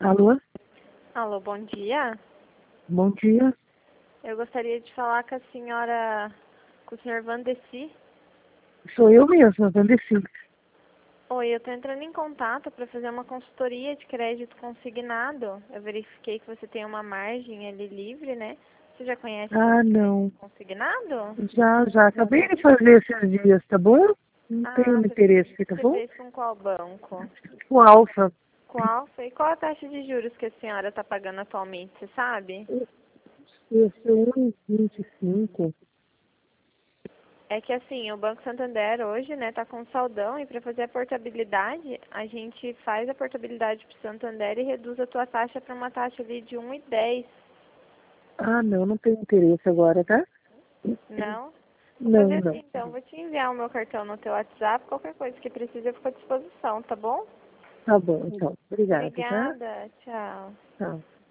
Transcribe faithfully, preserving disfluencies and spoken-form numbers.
Alô? Alô, bom dia. Bom dia. Eu gostaria de falar com a senhora, com o senhor Vandeci. Sou eu mesma, Vandeci. Oi, eu estou entrando em contato para fazer uma consultoria de crédito consignado. Eu verifiquei que você tem uma margem ali livre, né? Você já conhece Ah, sobre não. crédito consignado? Já, já. Acabei de fazer esses dias, tá bom? Não Ah, tenho você interesse, tá você bom? fez com qual banco? O Alfa. Qual foi? Qual a taxa de juros que a senhora está pagando atualmente, você sabe? Esse é um e vinte e cinco. É que assim, o Banco Santander hoje, né, tá com saldão e para fazer a portabilidade, a gente faz a portabilidade para o Santander e reduz a tua taxa para uma taxa ali de um e dez. Ah, não, não tenho interesse agora, tá? Não? Vou Não, fazer assim não. então, vou te enviar o meu cartão no teu WhatsApp, qualquer coisa que precisa eu fico à disposição, tá bom? Tá bom, então. Obrigada, tá? Obrigada, tchau. Tchau.